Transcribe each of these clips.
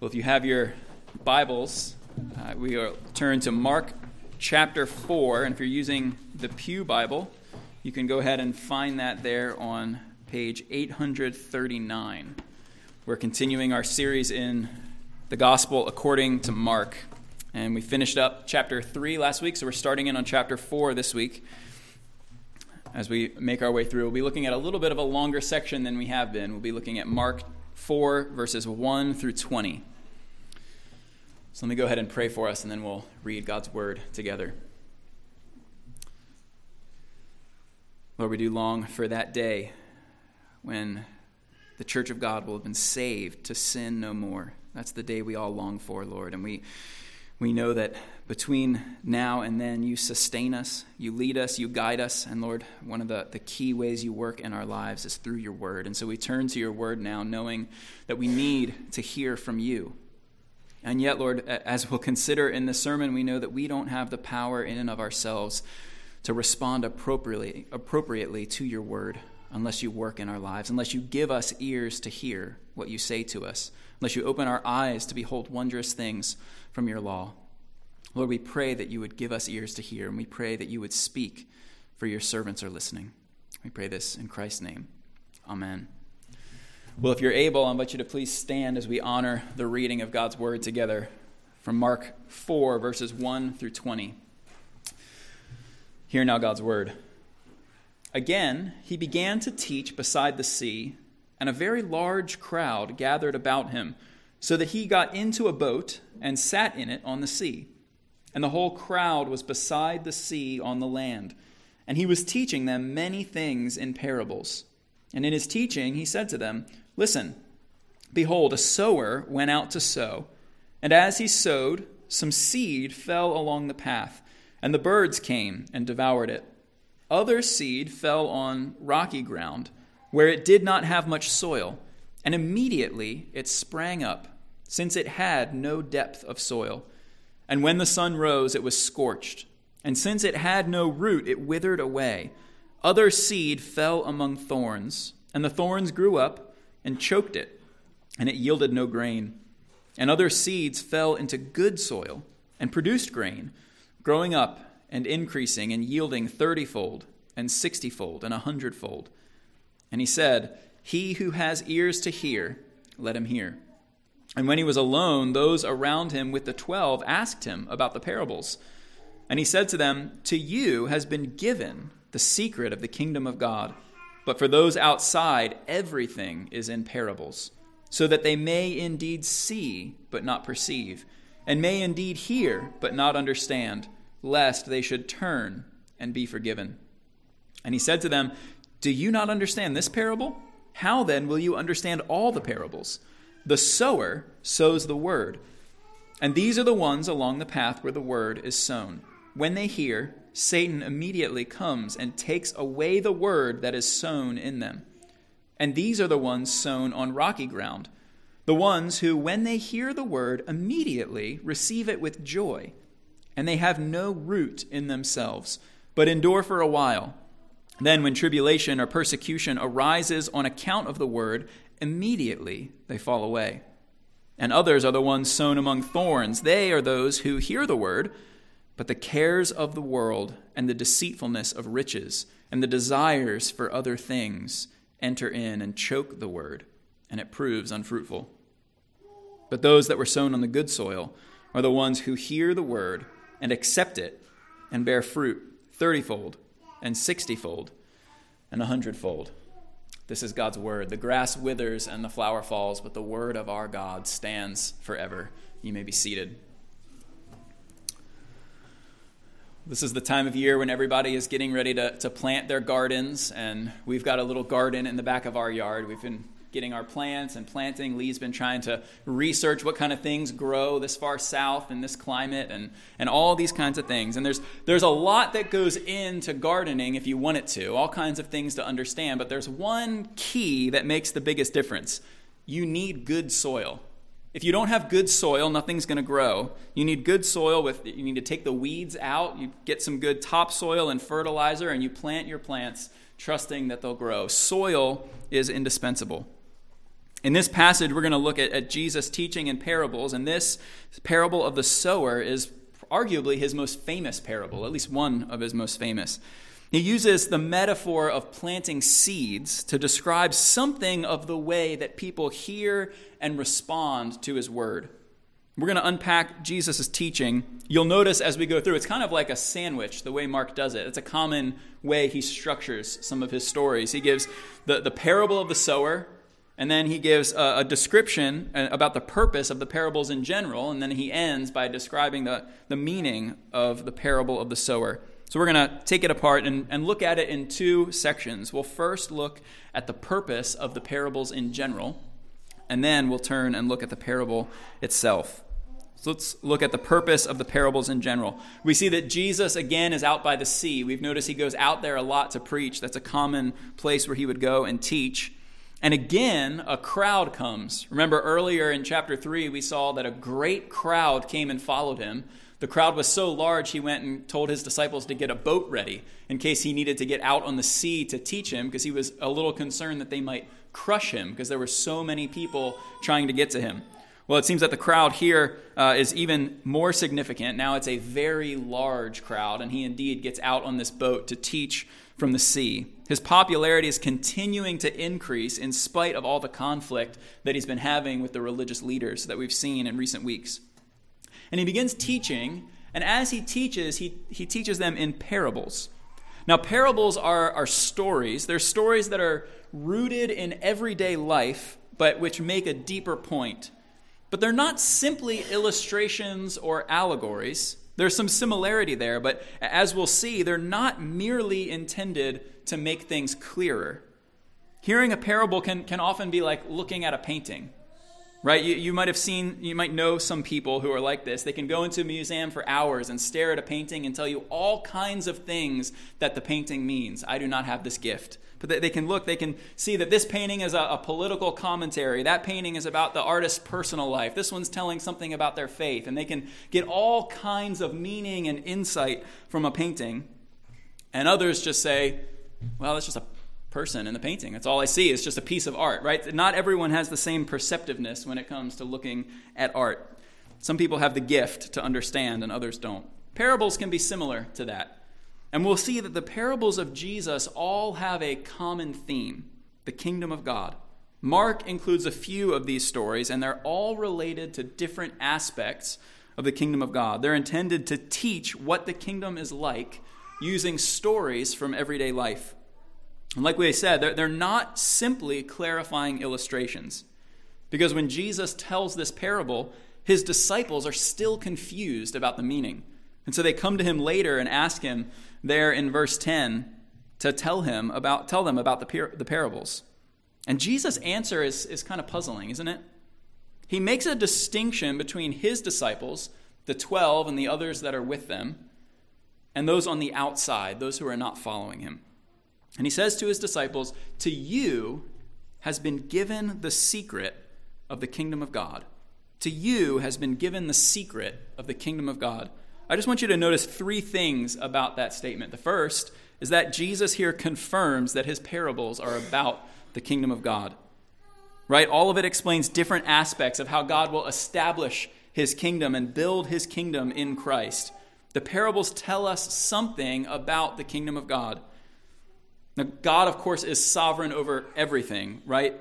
Well, if you have your Bibles, we will turn to Mark chapter 4. And if you're using the Pew Bible, you can go ahead and find that there on page 839. We're continuing our series in the Gospel according to Mark. And we finished up chapter 3 last week, so we're starting in on chapter 4 this week. As we make our way through, we'll be looking at a little bit of a longer section than we have been. We'll be looking at Mark 4, verses 1 through 20. So let me go ahead and pray for us, and then we'll read God's word together. Lord, we do long for that day when the church of God will have been saved to sin no more. That's the day we all long for, Lord. And we know that between now and then you sustain us, you lead us, you guide us. And Lord, one of the key ways you work in our lives is through your word. And so we turn to your word now, knowing that we need to hear from you. And yet, Lord, as we'll consider in this sermon, we know that we don't have the power in and of ourselves to respond appropriately to your word unless you work in our lives, unless you give us ears to hear what you say to us, unless you open our eyes to behold wondrous things from your law. Lord, we pray that you would give us ears to hear, and we pray that you would speak, for your servants are listening. We pray this in Christ's name. Amen. Well, if you're able, I invite you to please stand as we honor the reading of God's word together from Mark 4, verses 1 through 20. Hear now God's word. Again, he began to teach beside the sea, and a very large crowd gathered about him, so that he got into a boat and sat in it on the sea. And the whole crowd was beside the sea on the land, and he was teaching them many things in parables. And in his teaching he said to them, "Listen, behold, a sower went out to sow, and as he sowed, some seed fell along the path, and the birds came and devoured it. Other seed fell on rocky ground, where it did not have much soil, and immediately it sprang up, since it had no depth of soil. And when the sun rose, it was scorched, and since it had no root, it withered away. Other seed fell among thorns, and the thorns grew up and choked it, and it yielded no grain. And other seeds fell into good soil and produced grain, growing up and increasing and yielding 30-fold and 60-fold and 100-fold. And he said, He who has ears to hear, let him hear. And when he was alone, those around him with the 12 asked him about the parables. And he said to them, To you has been given the secret of the kingdom of God. But for those outside, everything is in parables, so that they may indeed see, but not perceive, and may indeed hear, but not understand, lest they should turn and be forgiven. And he said to them, Do you not understand this parable? How then will you understand all the parables? The sower sows the word, and these are the ones along the path where the word is sown. When they hear, Satan immediately comes and takes away the word that is sown in them. And these are the ones sown on rocky ground, the ones who, when they hear the word, immediately receive it with joy, and they have no root in themselves, but endure for a while. Then when tribulation or persecution arises on account of the word, immediately they fall away. And others are the ones sown among thorns. They are those who hear the word, but the cares of the world and the deceitfulness of riches and the desires for other things enter in and choke the word, and it proves unfruitful. But those that were sown on the good soil are the ones who hear the word and accept it and bear fruit 30-fold and 60-fold and 100-fold. This is God's word. The grass withers and the flower falls, but the word of our God stands forever. You may be seated. This is the time of year when everybody is getting ready to plant their gardens, and we've got a little garden in the back of our yard. We've been getting our plants and planting. Lee's been trying to research what kind of things grow this far south in this climate and all these kinds of things. And there's a lot that goes into gardening if you want it to, all kinds of things to understand, but there's one key that makes the biggest difference. You need good soil. If you don't have good soil, nothing's going to grow. You need good soil. You need to take the weeds out. You get some good topsoil and fertilizer, and you plant your plants trusting that they'll grow. Soil is indispensable. In this passage, we're going to look at Jesus teaching in parables, and this parable of the sower is arguably his most famous parable, at least one of his most famous. He uses the metaphor of planting seeds to describe something of the way that people hear and respond to his word. We're going to unpack Jesus' teaching. You'll notice as we go through, it's kind of like a sandwich, the way Mark does it. It's a common way he structures some of his stories. He gives the parable of the sower, and then he gives a description about the purpose of the parables in general, and then he ends by describing the meaning of the parable of the sower. So we're going to take it apart and look at it in two sections. We'll first look at the purpose of the parables in general, and then we'll turn and look at the parable itself. So let's look at the purpose of the parables in general. We see that Jesus, again, is out by the sea. We've noticed he goes out there a lot to preach. That's a common place where he would go and teach. And again, a crowd comes. Remember earlier in chapter 3, we saw that a great crowd came and followed him. The crowd was so large, he went and told his disciples to get a boat ready in case he needed to get out on the sea to teach him, because he was a little concerned that they might crush him because there were so many people trying to get to him. Well, it seems that the crowd here is even more significant. Now it's a very large crowd, and he indeed gets out on this boat to teach from the sea. His popularity is continuing to increase in spite of all the conflict that he's been having with the religious leaders that we've seen in recent weeks. And he begins teaching, and as he teaches, he teaches them in parables. Now, parables are stories. They're stories that are rooted in everyday life, but which make a deeper point. But they're not simply illustrations or allegories. There's some similarity there, but as we'll see, they're not merely intended to make things clearer. Hearing a parable can often be like looking at a painting, right? You might know some people who are like this. They can go into a museum for hours and stare at a painting and tell you all kinds of things that the painting means. I do not have this gift. But they can see that this painting is a political commentary. That painting is about the artist's personal life. This one's telling something about their faith. And they can get all kinds of meaning and insight from a painting. And others just say, well, it's just a person in the painting. That's all I see. It's just a piece of art, right? Not everyone has the same perceptiveness when it comes to looking at art. Some people have the gift to understand and others don't. Parables can be similar to that. And we'll see that the parables of Jesus all have a common theme, the kingdom of God. Mark includes a few of these stories, and they're all related to different aspects of the kingdom of God. They're intended to teach what the kingdom is like using stories from everyday life. And like we said, they're not simply clarifying illustrations. Because when Jesus tells this parable, his disciples are still confused about the meaning. And so they come to him later and ask him there in verse 10 to tell them about the parables. And Jesus' answer is kind of puzzling, isn't it? He makes a distinction between his disciples, the 12 and the others that are with them, and those on the outside, those who are not following him. And he says to his disciples, "To you has been given the secret of the kingdom of God." To you has been given the secret of the kingdom of God. I just want you to notice three things about that statement. The first is that Jesus here confirms that his parables are about the kingdom of God. Right? All of it explains different aspects of how God will establish his kingdom and build his kingdom in Christ. The parables tell us something about the kingdom of God. Now, God, of course, is sovereign over everything, right?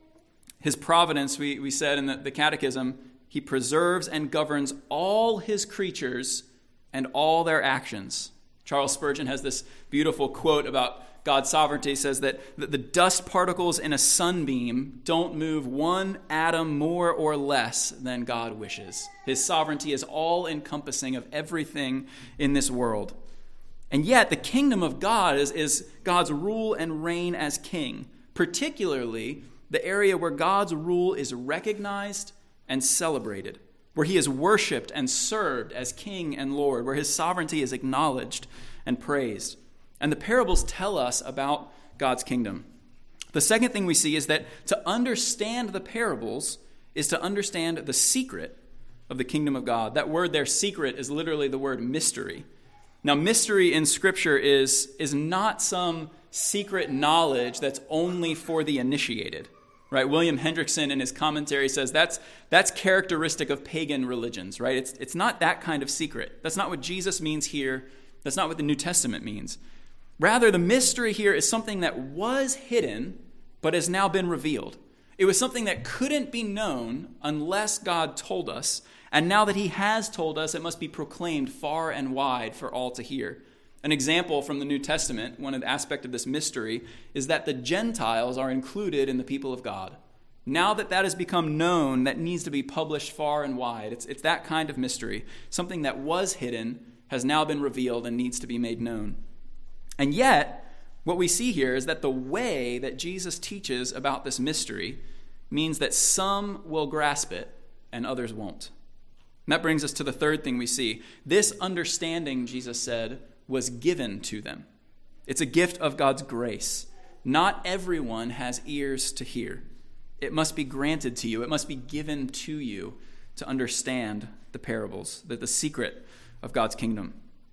His providence, we said in the Catechism, he preserves and governs all his creatures and all their actions. Charles Spurgeon has this beautiful quote about God's sovereignty. He says that the dust particles in a sunbeam don't move one atom more or less than God wishes. His sovereignty is all-encompassing of everything in this world. And yet, the kingdom of God is God's rule and reign as king, particularly the area where God's rule is recognized and celebrated, where he is worshipped and served as king and Lord, where his sovereignty is acknowledged and praised. And the parables tell us about God's kingdom. The second thing we see is that to understand the parables is to understand the secret of the kingdom of God. That word there, secret, is literally the word mystery. Now, mystery in Scripture is not some secret knowledge that's only for the initiated. right? William Hendrickson in his commentary says that's characteristic of pagan religions, right? It's not that kind of secret. That's not what Jesus means here. That's not what the New Testament means. Rather, the mystery here is something that was hidden but has now been revealed. It was something that couldn't be known unless God told us, and now that he has told us, it must be proclaimed far and wide for all to hear. An example from the New Testament, one aspect of this mystery, is that the Gentiles are included in the people of God. Now that that has become known, that needs to be published far and wide. It's that kind of mystery. Something that was hidden has now been revealed and needs to be made known. And yet, what we see here is that the way that Jesus teaches about this mystery means that some will grasp it and others won't. And that brings us to the third thing we see. This understanding, Jesus said, was given to them. It's a gift of God's grace. Not everyone has ears to hear. It must be granted to you. It must be given to you to understand the parables, the secret of God's kingdom.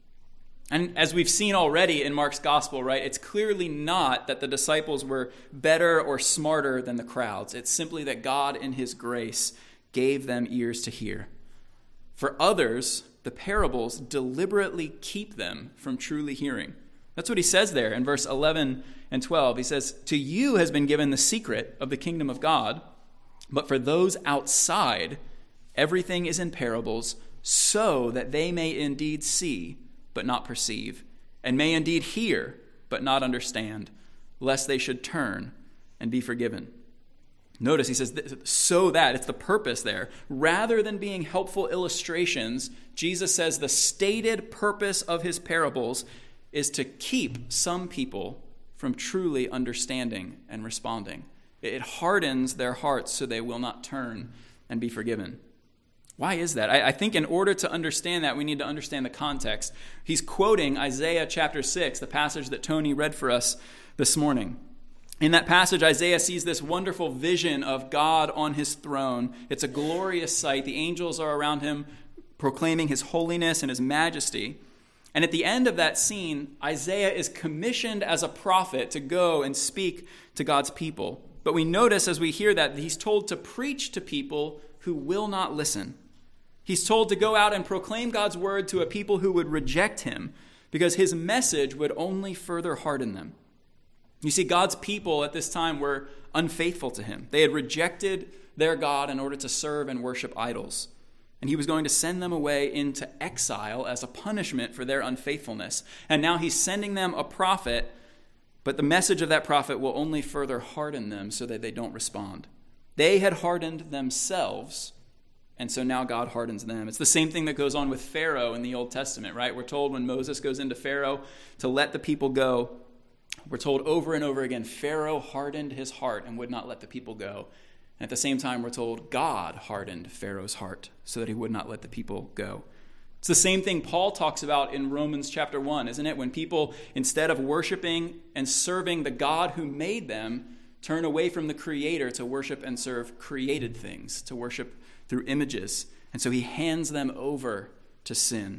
And as we've seen already in Mark's gospel, right, it's clearly not that the disciples were better or smarter than the crowds. It's simply that God in his grace gave them ears to hear. For others, the parables deliberately keep them from truly hearing. That's what he says there in verse 11 and 12. He says, "To you has been given the secret of the kingdom of God, but for those outside, everything is in parables, so that they may indeed see, but not perceive, and may indeed hear, but not understand, lest they should turn and be forgiven." Notice he says, so that, it's the purpose there. Rather than being helpful illustrations, Jesus says the stated purpose of his parables is to keep some people from truly understanding and responding. It hardens their hearts so they will not turn and be forgiven. Why is that? I think in order to understand that, we need to understand the context. He's quoting Isaiah chapter 6, the passage that Tony read for us this morning. In that passage, Isaiah sees this wonderful vision of God on his throne. It's a glorious sight. The angels are around him proclaiming his holiness and his majesty. And at the end of that scene, Isaiah is commissioned as a prophet to go and speak to God's people. But we notice as we hear that he's told to preach to people who will not listen. He's told to go out and proclaim God's word to a people who would reject him because his message would only further harden them. You see, God's people at this time were unfaithful to him. They had rejected their God in order to serve and worship idols. And he was going to send them away into exile as a punishment for their unfaithfulness. And now he's sending them a prophet, but the message of that prophet will only further harden them so that they don't respond. They had hardened themselves, and so now God hardens them. It's the same thing that goes on with Pharaoh in the Old Testament, right? We're told when Moses goes into Pharaoh to let the people go, we're told over and over again, Pharaoh hardened his heart and would not let the people go. And at the same time, we're told God hardened Pharaoh's heart so that he would not let the people go. It's the same thing Paul talks about in Romans chapter 1, isn't it? When people, instead of worshiping and serving the God who made them, turn away from the Creator to worship and serve created things, to worship through images. And so he hands them over to sin.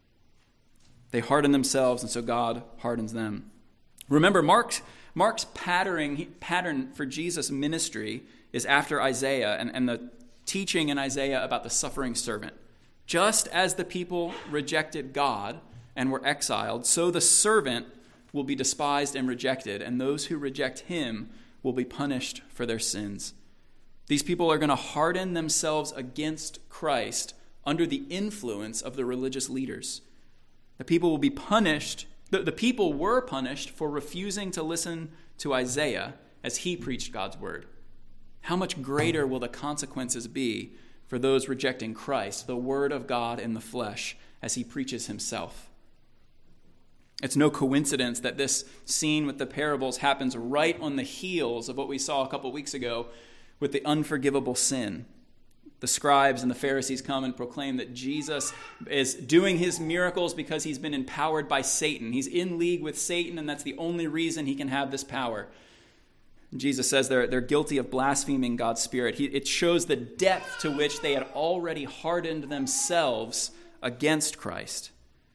They harden themselves, and so God hardens them. Remember, Mark's pattern for Jesus' ministry is after Isaiah and the teaching in Isaiah about the suffering servant. Just as the people rejected God and were exiled, so the servant will be despised and rejected, and those who reject him will be punished for their sins. These people are going to harden themselves against Christ under the influence of the religious leaders. The people will be punished. The people were punished for refusing to listen to Isaiah as he preached God's word. How much greater will the consequences be for those rejecting Christ, the word of God in the flesh, as he preaches himself? It's no coincidence that this scene with the parables happens right on the heels of what we saw a couple weeks ago with the unforgivable sin. The scribes and the Pharisees come and proclaim that Jesus is doing his miracles because he's been empowered by Satan. He's in league with Satan, and that's the only reason he can have this power. Jesus says they're guilty of blaspheming God's Spirit. It shows the depth to which they had already hardened themselves against Christ.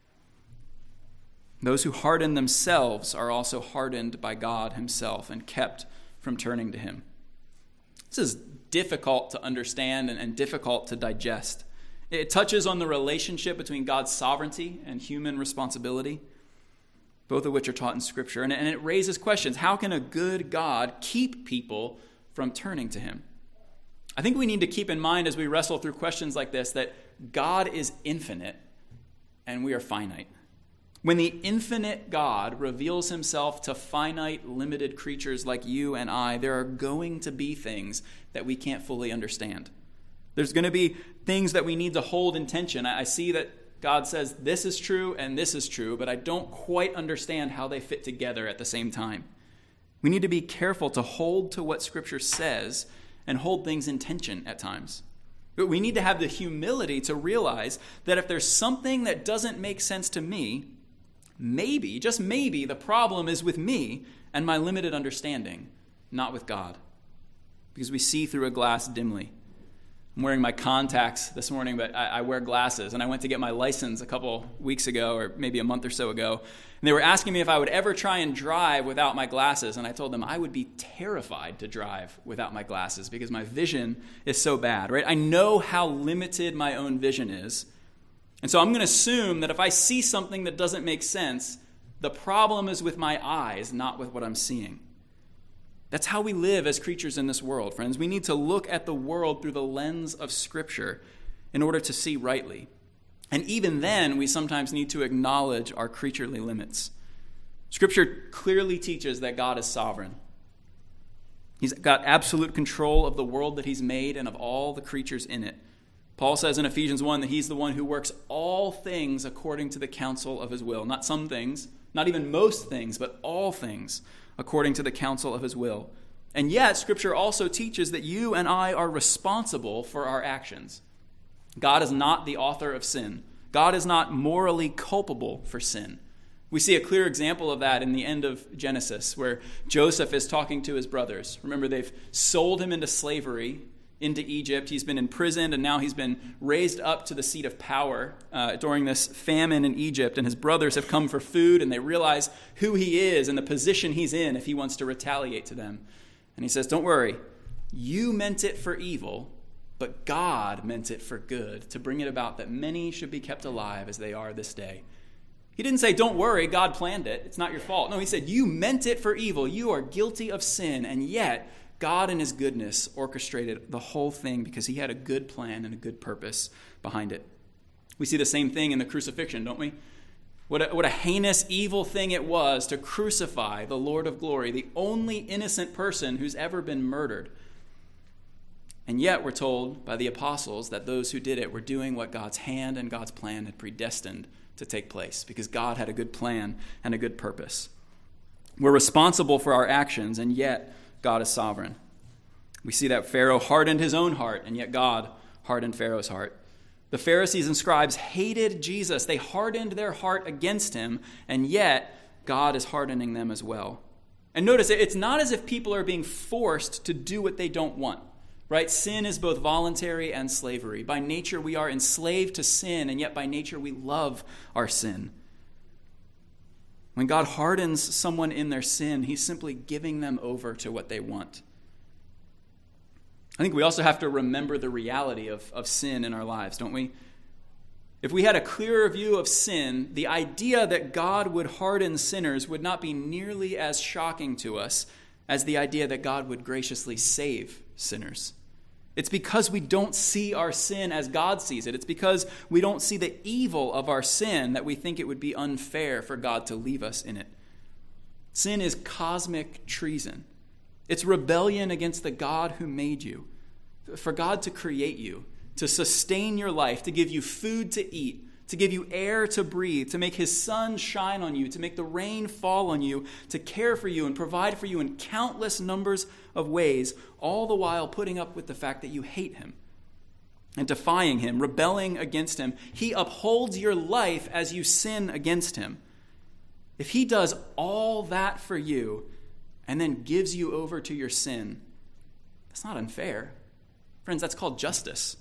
Those who harden themselves are also hardened by God himself and kept from turning to him. This is difficult to understand and difficult to digest. It touches on the relationship between God's sovereignty and human responsibility, both of which are taught in Scripture. And it raises questions. How can a good God keep people from turning to him? I think we need to keep in mind as we wrestle through questions like this that God is infinite and we are finite. When the infinite God reveals himself to finite, limited creatures like you and I, there are going to be things that we can't fully understand. There's going to be things that we need to hold in tension. I see that God says this is true and this is true, but I don't quite understand how they fit together at the same time. We need to be careful to hold to what Scripture says and hold things in tension at times. But we need to have the humility to realize that if there's something that doesn't make sense to me, maybe, just maybe, the problem is with me and my limited understanding, not with God. Because we see through a glass dimly. I'm wearing my contacts this morning, but I wear glasses. And I went to get my license a couple weeks ago, or maybe a month or so ago. And they were asking me if I would ever try and drive without my glasses. And I told them I would be terrified to drive without my glasses because my vision is so bad, right? I know how limited my own vision is. And so I'm going to assume that if I see something that doesn't make sense, the problem is with my eyes, not with what I'm seeing. That's how we live as creatures in this world, friends. We need to look at the world through the lens of Scripture in order to see rightly. And even then, we sometimes need to acknowledge our creaturely limits. Scripture clearly teaches that God is sovereign. He's got absolute control of the world that he's made and of all the creatures in it. Paul says in Ephesians 1 that he's the one who works all things according to the counsel of his will. Not some things, not even most things, but all things according to the counsel of his will. And yet, Scripture also teaches that you and I are responsible for our actions. God is not the author of sin. God is not morally culpable for sin. We see a clear example of that in the end of Genesis, where Joseph is talking to his brothers. Remember, they've sold him into slavery, into Egypt. He's been imprisoned, and now he's been raised up to the seat of power during this famine in Egypt. And his brothers have come for food, and they realize who he is and the position he's in if he wants to retaliate to them. And he says, don't worry, you meant it for evil, but God meant it for good, to bring it about that many should be kept alive as they are this day. He didn't say, don't worry, God planned it. It's not your fault. No, he said, you meant it for evil. You are guilty of sin, and yet God in his goodness orchestrated the whole thing because he had a good plan and a good purpose behind it. We see the same thing in the crucifixion, don't we? What a heinous, evil thing it was to crucify the Lord of glory, the only innocent person who's ever been murdered. And yet we're told by the apostles that those who did it were doing what God's hand and God's plan had predestined to take place because God had a good plan and a good purpose. We're responsible for our actions, and yet God is sovereign. We see that Pharaoh hardened his own heart, and yet God hardened Pharaoh's heart. The Pharisees and scribes hated Jesus. They hardened their heart against him, and yet God is hardening them as well. And notice, it's not as if people are being forced to do what they don't want, right? Sin is both voluntary and slavery. By nature, we are enslaved to sin, and yet by nature, we love our sin. When God hardens someone in their sin, he's simply giving them over to what they want. I think we also have to remember the reality of sin in our lives, don't we? If we had a clearer view of sin, the idea that God would harden sinners would not be nearly as shocking to us as the idea that God would graciously save sinners. It's because we don't see our sin as God sees it. It's because we don't see the evil of our sin that we think it would be unfair for God to leave us in it. Sin is cosmic treason. It's rebellion against the God who made you. For God to create you, to sustain your life, to give you food to eat, to give you air to breathe, to make his sun shine on you, to make the rain fall on you, to care for you and provide for you in countless numbers of ways, all the while putting up with the fact that you hate him and defying him, rebelling against him. He upholds your life as you sin against him. If he does all that for you and then gives you over to your sin, that's not unfair. Friends, that's called justice.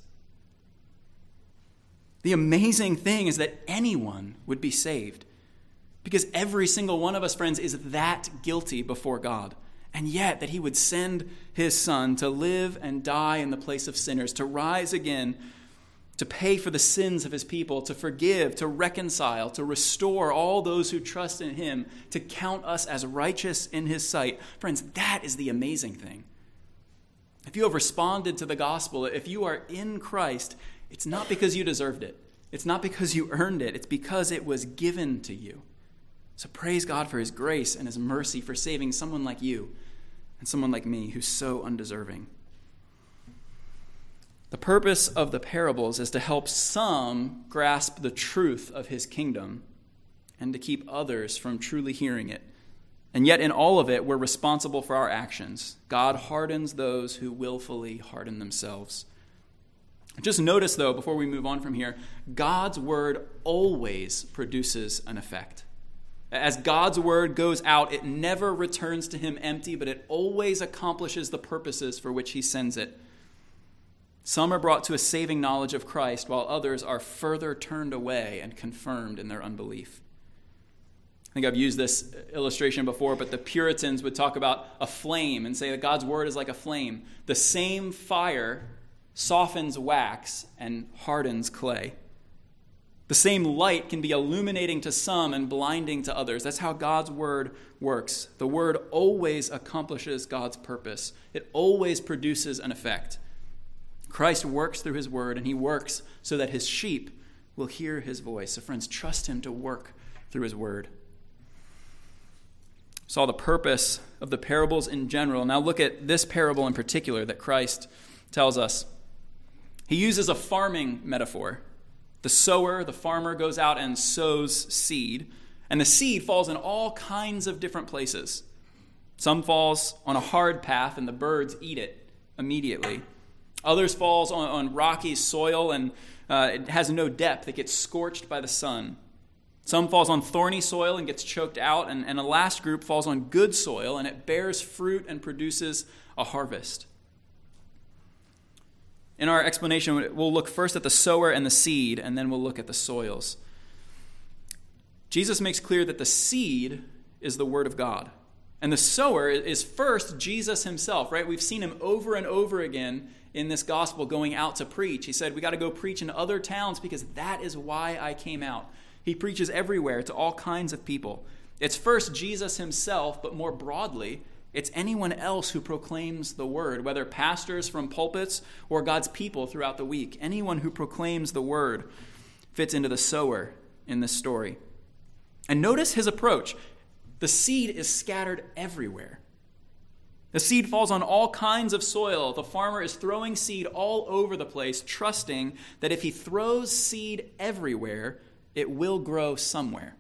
The amazing thing is that anyone would be saved because every single one of us, friends, is that guilty before God. and yet that he would send his Son to live and die in the place of sinners, to rise again, to pay for the sins of his people, to forgive, to reconcile, to restore all those who trust in him, to count us as righteous in his sight. Friends, that is the amazing thing. If you have responded to the gospel, if you are in Christ, it's not because you deserved it. It's not because you earned it. It's because it was given to you. So praise God for his grace and his mercy for saving someone like you and someone like me who's so undeserving. The purpose of the parables is to help some grasp the truth of his kingdom and to keep others from truly hearing it. And yet in all of it, we're responsible for our actions. God hardens those who willfully harden themselves. Just notice, though, before we move on from here, God's word always produces an effect. As God's word goes out, it never returns to him empty, but it always accomplishes the purposes for which he sends it. Some are brought to a saving knowledge of Christ, while others are further turned away and confirmed in their unbelief. I think I've used this illustration before, but the Puritans would talk about a flame and say that God's word is like a flame. The same fire softens wax and hardens clay. The same light can be illuminating to some and blinding to others. That's how God's word works. The word always accomplishes God's purpose. It always produces an effect. Christ works through his word, and he works so that his sheep will hear his voice. So friends, trust him to work through his word. Saw the purpose of the parables in general. Now look at this parable in particular that Christ tells us. He uses a farming metaphor. The sower, the farmer, goes out and sows seed, and the seed falls in all kinds of different places. Some falls on a hard path, and the birds eat it immediately. Others falls on rocky soil, and it has no depth. It gets scorched by the sun. Some falls on thorny soil and gets choked out, and a last group falls on good soil, and it bears fruit and produces a harvest. In our explanation, we'll look first at the sower and the seed, and then we'll look at the soils. Jesus makes clear that the seed is the word of God. And the sower is first Jesus himself, right? We've seen him over and over again in this gospel going out to preach. He said, we got to go preach in other towns because that is why I came out. He preaches everywhere to all kinds of people. It's first Jesus himself, but more broadly, it's anyone else who proclaims the word, whether pastors from pulpits or God's people throughout the week. Anyone who proclaims the word fits into the sower in this story. And notice his approach. The seed is scattered everywhere. The seed falls on all kinds of soil. The farmer is throwing seed all over the place, trusting that if he throws seed everywhere, it will grow somewhere.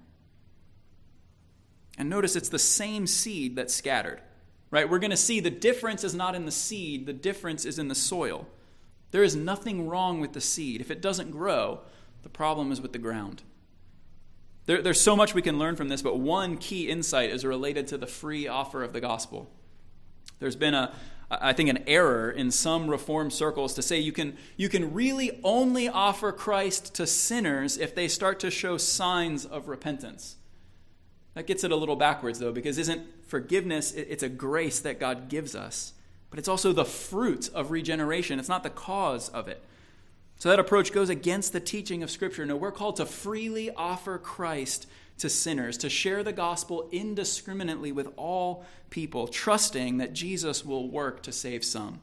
And notice it's the same seed that's scattered. Right? We're going to see the difference is not in the seed, the difference is in the soil. There is nothing wrong with the seed. If it doesn't grow, the problem is with the ground. There's so much we can learn from this, but one key insight is related to the free offer of the gospel. There's been I think an error in some Reformed circles to say you can really only offer Christ to sinners if they start to show signs of repentance. That gets it a little backwards, though, because isn't forgiveness, it's a grace that God gives us, but it's also the fruit of regeneration. It's not the cause of it. So that approach goes against the teaching of Scripture. No, we're called to freely offer Christ to sinners, to share the gospel indiscriminately with all people, trusting that Jesus will work to save some.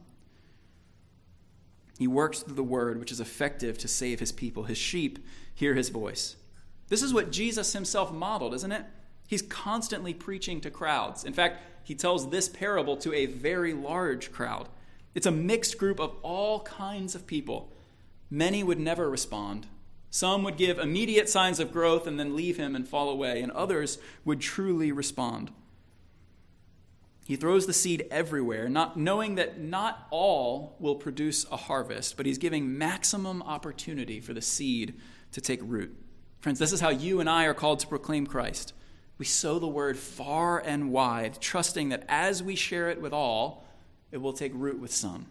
He works through the word, which is effective to save his people. His sheep hear his voice. This is what Jesus himself modeled, isn't it? He's constantly preaching to crowds. In fact, he tells this parable to a very large crowd. It's a mixed group of all kinds of people. Many would never respond. Some would give immediate signs of growth and then leave him and fall away, and others would truly respond. He throws the seed everywhere, not knowing that not all will produce a harvest, but he's giving maximum opportunity for the seed to take root. Friends, this is how you and I are called to proclaim Christ. We sow the word far and wide, trusting that as we share it with all, it will take root with some.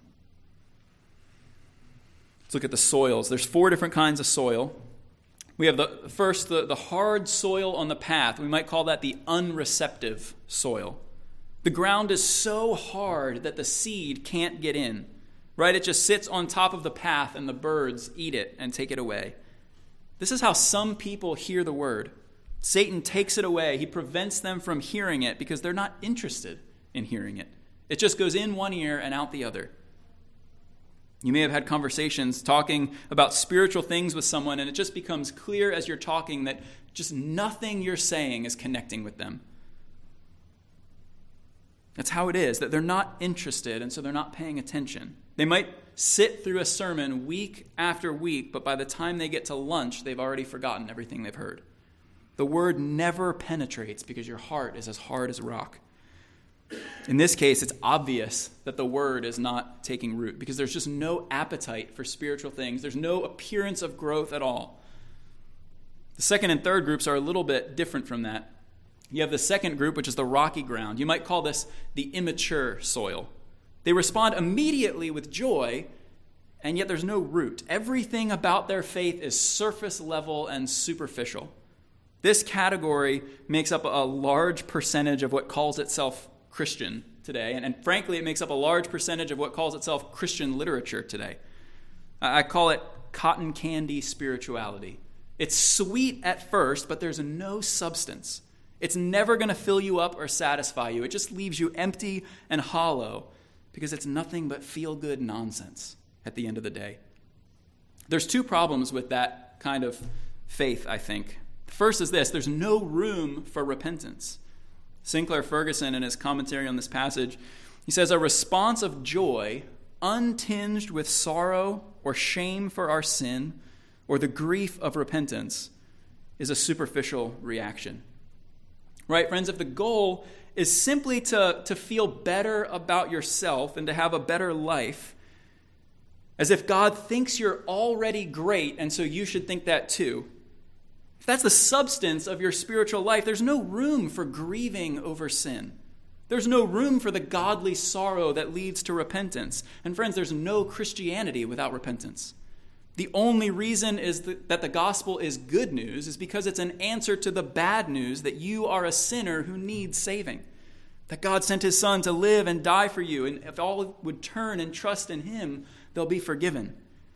Let's look at the soils. There's 4 different kinds of soil. We have the hard soil on the path. We might call that the unreceptive soil. The ground is so hard that the seed can't get in, right? It just sits on top of the path and the birds eat it and take it away. This is how some people hear the word. Satan takes it away. He prevents them from hearing it because they're not interested in hearing it. It just goes in one ear and out the other. You may have had conversations talking about spiritual things with someone, and it just becomes clear as you're talking that just nothing you're saying is connecting with them. That's how it is, that they're not interested, and so they're not paying attention. They might sit through a sermon week after week, but by the time they get to lunch, they've already forgotten everything they've heard. The word never penetrates because your heart is as hard as rock. In this case, it's obvious that the word is not taking root because there's just no appetite for spiritual things. There's no appearance of growth at all. The second and third groups are a little bit different from that. You have the second group, which is the rocky ground. You might call this the immature soil. They respond immediately with joy, and yet there's no root. Everything about their faith is surface level and superficial. This category makes up a large percentage of what calls itself Christian today, and frankly, it makes up a large percentage of what calls itself Christian literature today. I call it cotton candy spirituality. It's sweet at first, but there's no substance. It's never going to fill you up or satisfy you. It just leaves you empty and hollow because it's nothing but feel-good nonsense at the end of the day. There's two problems with that kind of faith, I think. The first is this: there's no room for repentance. Sinclair Ferguson, in his commentary on this passage, he says, a response of joy untinged with sorrow or shame for our sin or the grief of repentance is a superficial reaction. Right, friends? If the goal is simply to feel better about yourself and to have a better life, as if God thinks you're already great and so you should think that too, if that's the substance of your spiritual life, there's no room for grieving over sin. There's no room for the godly sorrow that leads to repentance. And friends, there's no Christianity without repentance. The only reason is that the gospel is good news is because it's an answer to the bad news that you are a sinner who needs saving. That God sent his son to live and die for you, and if all would turn and trust in him, they'll be forgiven.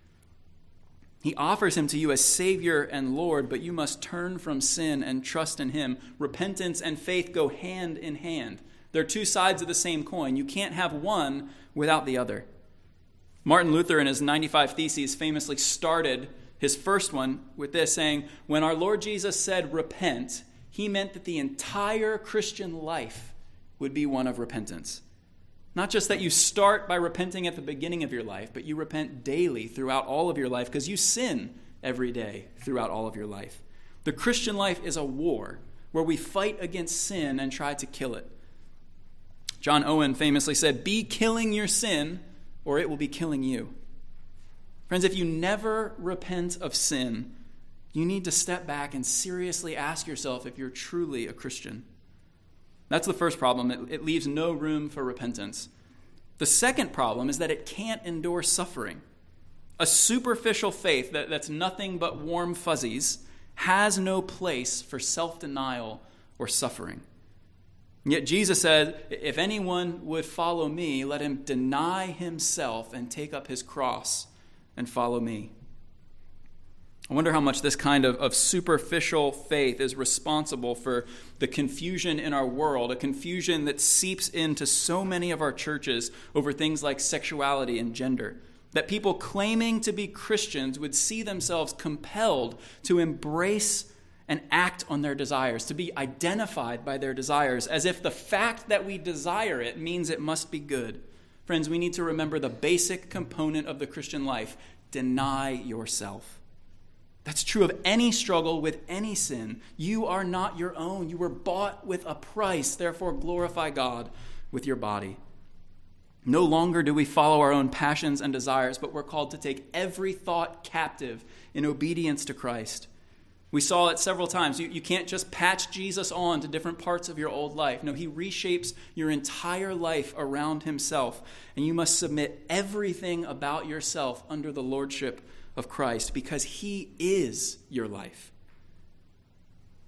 He offers him to you as Savior and Lord, but you must turn from sin and trust in him. Repentance and faith go hand in hand. They're two sides of the same coin. You can't have one without the other. Martin Luther, in his 95 Theses, famously started his first one with this, saying, when our Lord Jesus said repent, he meant that the entire Christian life would be one of repentance. Not just that you start by repenting at the beginning of your life, but you repent daily throughout all of your life because you sin every day throughout all of your life. The Christian life is a war where we fight against sin and try to kill it. John Owen famously said, be killing your sin or it will be killing you. Friends, if you never repent of sin, you need to step back and seriously ask yourself if you're truly a Christian. That's the first problem. It leaves no room for repentance. The second problem is that it can't endure suffering. A superficial faith that's nothing but warm fuzzies has no place for self-denial or suffering. And yet Jesus said, if anyone would follow me, let him deny himself and take up his cross and follow me. I wonder how much this kind of superficial faith is responsible for the confusion in our world, a confusion that seeps into so many of our churches over things like sexuality and gender, that people claiming to be Christians would see themselves compelled to embrace and act on their desires, to be identified by their desires, as if the fact that we desire it means it must be good. Friends, we need to remember the basic component of the Christian life: deny yourself. That's true of any struggle with any sin. You are not your own. You were bought with a price. Therefore, glorify God with your body. No longer do we follow our own passions and desires, but we're called to take every thought captive in obedience to Christ. We saw it several times. You can't just patch Jesus on to different parts of your old life. No, he reshapes your entire life around himself, and you must submit everything about yourself under the lordship of Christ because he is your life.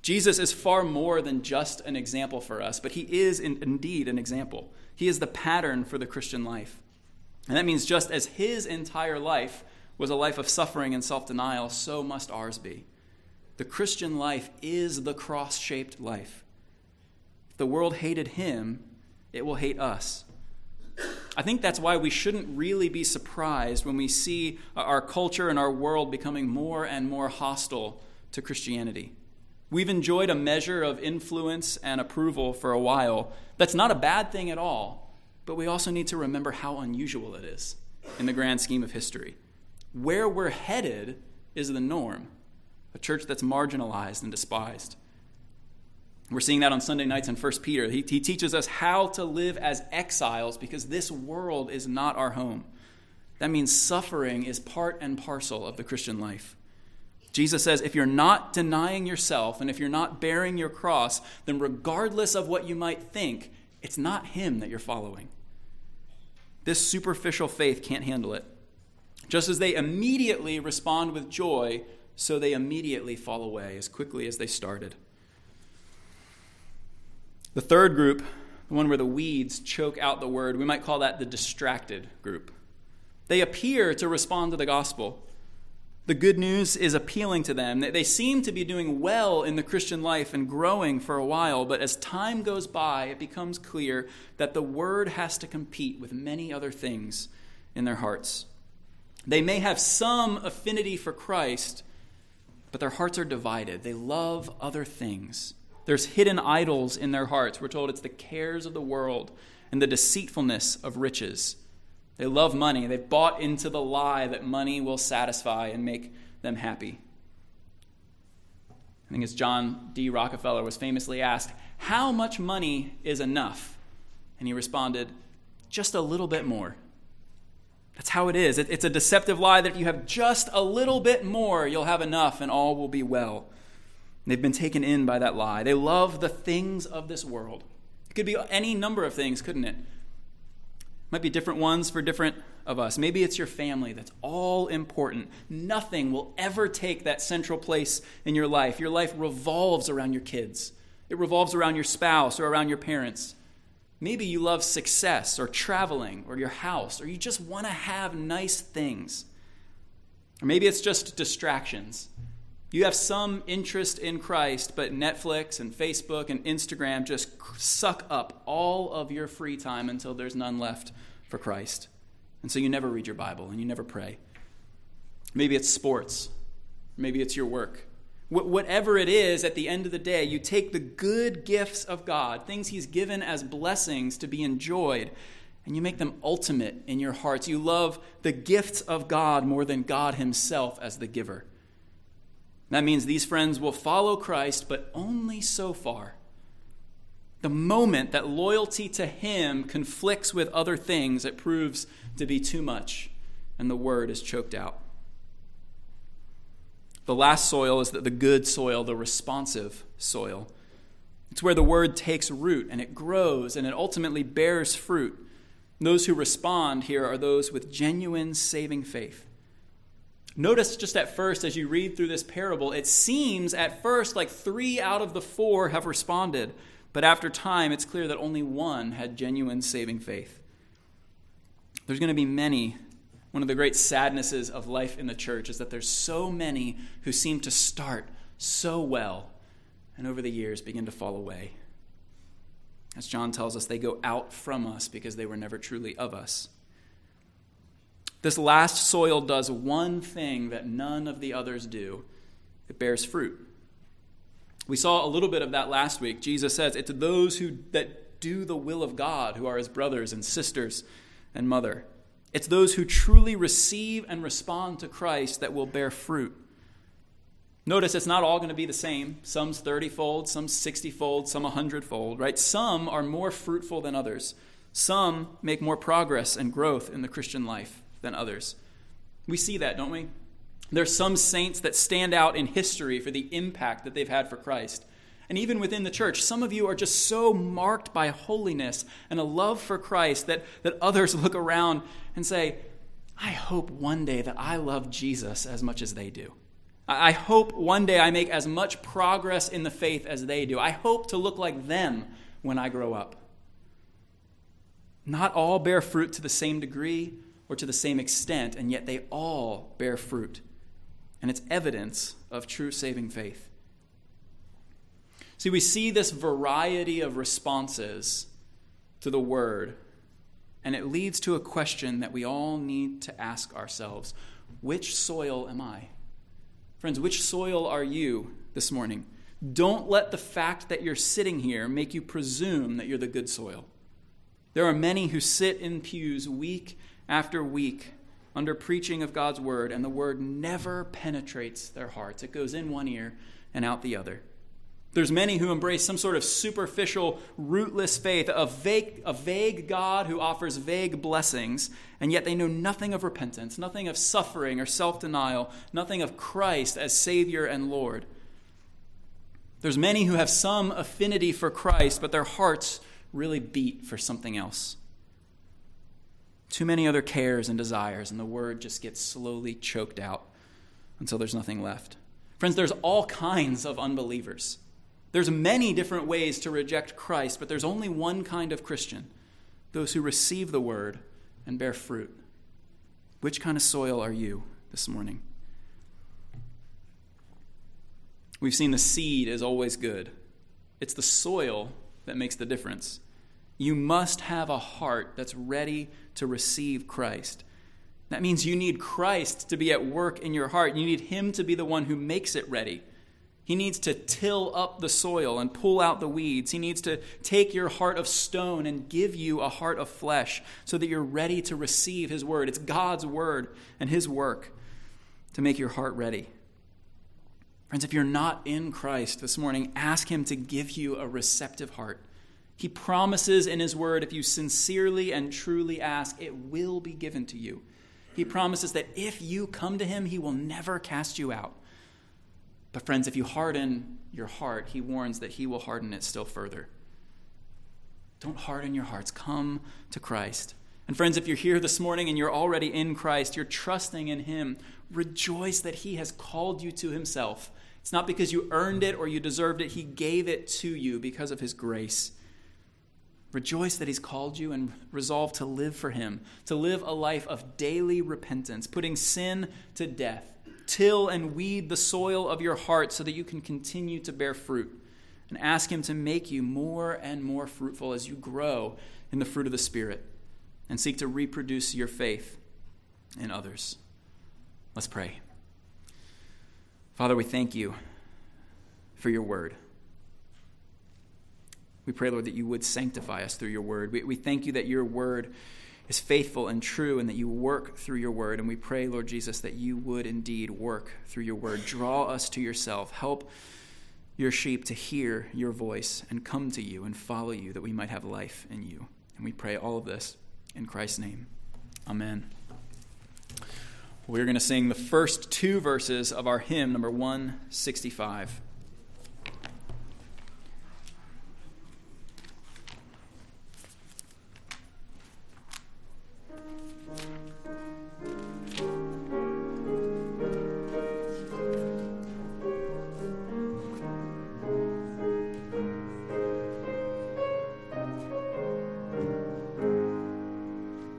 Jesus is far more than just an example for us, but he is indeed an example. He is the pattern for the Christian life. And that means just as his entire life was a life of suffering and self-denial, so must ours be. The Christian life is the cross-shaped life. If the world hated him, it will hate us. I think that's why we shouldn't really be surprised when we see our culture and our world becoming more and more hostile to Christianity. We've enjoyed a measure of influence and approval for a while. That's not a bad thing at all, but we also need to remember how unusual it is in the grand scheme of history. Where we're headed is the norm, a church that's marginalized and despised. We're seeing that on Sunday nights in 1 Peter. He teaches us how to live as exiles because this world is not our home. That means suffering is part and parcel of the Christian life. Jesus says, if you're not denying yourself and if you're not bearing your cross, then regardless of what you might think, it's not him that you're following. This superficial faith can't handle it. Just as they immediately respond with joy, so they immediately fall away as quickly as they started. The third group, the one where the weeds choke out the word, we might call that the distracted group. They appear to respond to the gospel. The good news is appealing to them. They seem to be doing well in the Christian life and growing for a while, but as time goes by, it becomes clear that the word has to compete with many other things in their hearts. They may have some affinity for Christ, but their hearts are divided. They love other things. There's hidden idols in their hearts. We're told it's the cares of the world and the deceitfulness of riches. They love money. They've bought into the lie that money will satisfy and make them happy. I think it's John D. Rockefeller was famously asked, how much money is enough? And he responded, just a little bit more. That's how it is. It's a deceptive lie that if you have just a little bit more, you'll have enough and all will be well. And they've been taken in by that lie. They love the things of this world. It could be any number of things, couldn't it? Might be different ones for different of us. Maybe it's your family that's all important. Nothing will ever take that central place in your life. Your life revolves around your kids. It revolves around your spouse or around your parents. Maybe you love success or traveling or your house, or you just want to have nice things. Or maybe it's just distractions. You have some interest in Christ, but Netflix and Facebook and Instagram just suck up all of your free time until there's none left for Christ. And so you never read your Bible and you never pray. Maybe it's sports. Maybe it's your work. Whatever it is, at the end of the day, you take the good gifts of God, things he's given as blessings to be enjoyed, and you make them ultimate in your hearts. You love the gifts of God more than God himself as the giver. That means these friends will follow Christ, but only so far. The moment that loyalty to him conflicts with other things, it proves to be too much, and the word is choked out. The last soil is the good soil, the responsive soil. It's where the word takes root, and it grows, and it ultimately bears fruit. And those who respond here are those with genuine saving faith. Notice just at first, as you read through this parable, it seems at first like 3 out of the 4 have responded. But after time, it's clear that only 1 had genuine saving faith. There's going to be many. One of the great sadnesses of life in the church is that there's so many who seem to start so well and over the years begin to fall away. As John tells us, they go out from us because they were never truly of us. This last soil does one thing that none of the others do. It bears fruit. We saw a little bit of that last week. Jesus says it's those that do the will of God who are his brothers and sisters and mother. It's those who truly receive and respond to Christ that will bear fruit. Notice it's not all going to be the same. Some's 30-fold, some 60-fold, some 100-fold, right? Some are more fruitful than others. Some make more progress and growth in the Christian life than others. We see that, don't we? There's some saints that stand out in history for the impact that they've had for Christ. And even within the church, some of you are just so marked by holiness and a love for Christ that others look around and say, I hope one day that I love Jesus as much as they do. I hope one day I make as much progress in the faith as they do. I hope to look like them when I grow up. Not all bear fruit to the same degree or to the same extent, and yet they all bear fruit. And it's evidence of true saving faith. See, we see this variety of responses to the word, and it leads to a question that we all need to ask ourselves. Which soil am I? Friends, which soil are you this morning? Don't let the fact that you're sitting here make you presume that you're the good soil. There are many who sit in pews week after week under preaching of God's word, and the word never penetrates their hearts. It goes in one ear and out the other. There's many who embrace some sort of superficial, rootless faith, a vague God who offers vague blessings, and yet they know nothing of repentance, nothing of suffering or self-denial, nothing of Christ as Savior and Lord. There's many who have some affinity for Christ, but their hearts really beat for something else. Too many other cares and desires, and the word just gets slowly choked out until there's nothing left. Friends, there's all kinds of unbelievers. There's many different ways to reject Christ, but there's only one kind of Christian, those who receive the word and bear fruit. Which kind of soil are you this morning? We've seen the seed is always good. It's the soil that makes the difference. You must have a heart that's ready to receive Christ. That means you need Christ to be at work in your heart. You need him to be the one who makes it ready. He needs to till up the soil and pull out the weeds. He needs to take your heart of stone and give you a heart of flesh so that you're ready to receive his word. It's God's word and his work to make your heart ready. Friends, if you're not in Christ this morning, ask him to give you a receptive heart. He promises in his word, if you sincerely and truly ask, it will be given to you. He promises that if you come to him, he will never cast you out. But friends, if you harden your heart, he warns that he will harden it still further. Don't harden your hearts. Come to Christ. And friends, if you're here this morning and you're already in Christ, you're trusting in him, rejoice that he has called you to himself. It's not because you earned it or you deserved it. He gave it to you because of his grace. Rejoice that he's called you and resolve to live for him, to live a life of daily repentance, putting sin to death. Till and weed the soil of your heart so that you can continue to bear fruit. And ask him to make you more and more fruitful as you grow in the fruit of the Spirit and seek to reproduce your faith in others. Let's pray. Father, we thank you for your word. We pray, Lord, that you would sanctify us through your word. We thank you that your word is faithful and true and that you work through your word. And we pray, Lord Jesus, that you would indeed work through your word. Draw us to yourself. Help your sheep to hear your voice and come to you and follow you, that we might have life in you. And we pray all of this in Christ's name. Amen. We're going to sing the first two verses of our hymn, number 165.